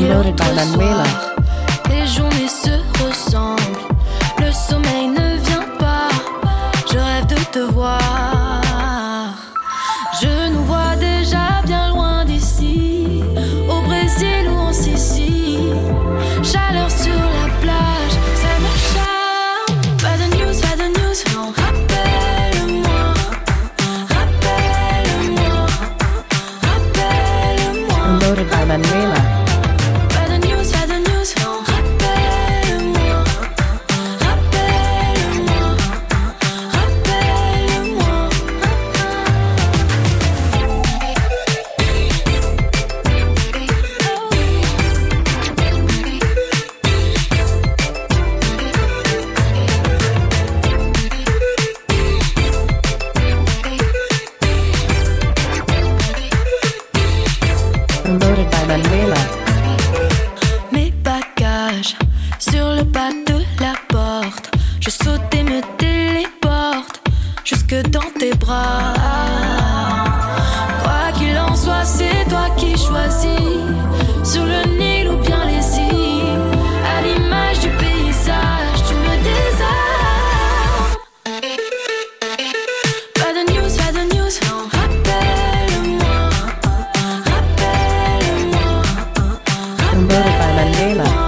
Downloaded by Manuela. Les journées se ressemblent, le sommeil ne vient pas. Je rêve de te voir. Je nous vois déjà bien loin d'ici, au Brésil ou en Sicile. Chaleur sur la plage, ça me charme. Pas de news, non. Rappelle-moi, rappelle-moi, rappelle-moi. Downloaded by Manuela. Pas de news, non. Rappelle-moi, rappelle-moi, rappelle-moi. Downloaded by Manuela. Mes bagages sur le pas de la porte. Je saute et me téléporte jusque dans tes bras. Quoi qu'il en soit, c'est toi qui choisis. Sur le Nil ou bien les îles, à l'image du paysage, tu me désarmes. Pas de news, non. Rappelle-moi, rappelle-moi. Downloaded by Manuela.